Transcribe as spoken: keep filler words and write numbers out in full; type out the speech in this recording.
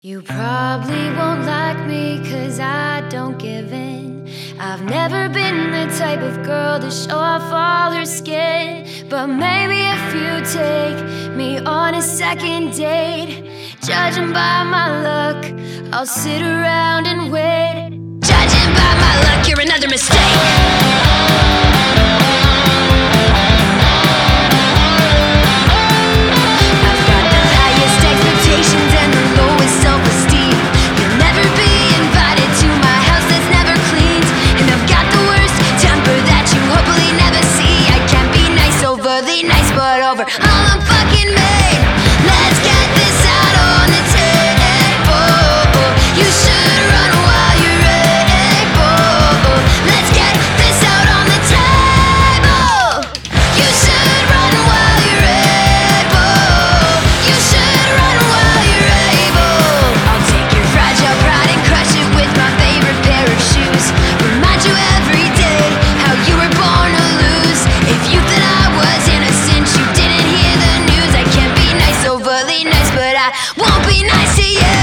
You probably won't like me cause I don't give in. I've never been the type of girl to show off all her skin. But maybe if you take me on a second date, judging by my look, I'll sit around and wait. Judging by my look, you're another mistake. But over all I'm fucking made. Let's get this out on the table. You should run while you're able. Let's get this out on the table. You should run while you're able. You should run while you're able. I'll take your fragile pride and crush it with my favorite pair of shoes. Remind you every day how you were born to lose. If you thought I was innocent, you didn't hear the news. I can't be nice, overly nice, but I won't be nice to you.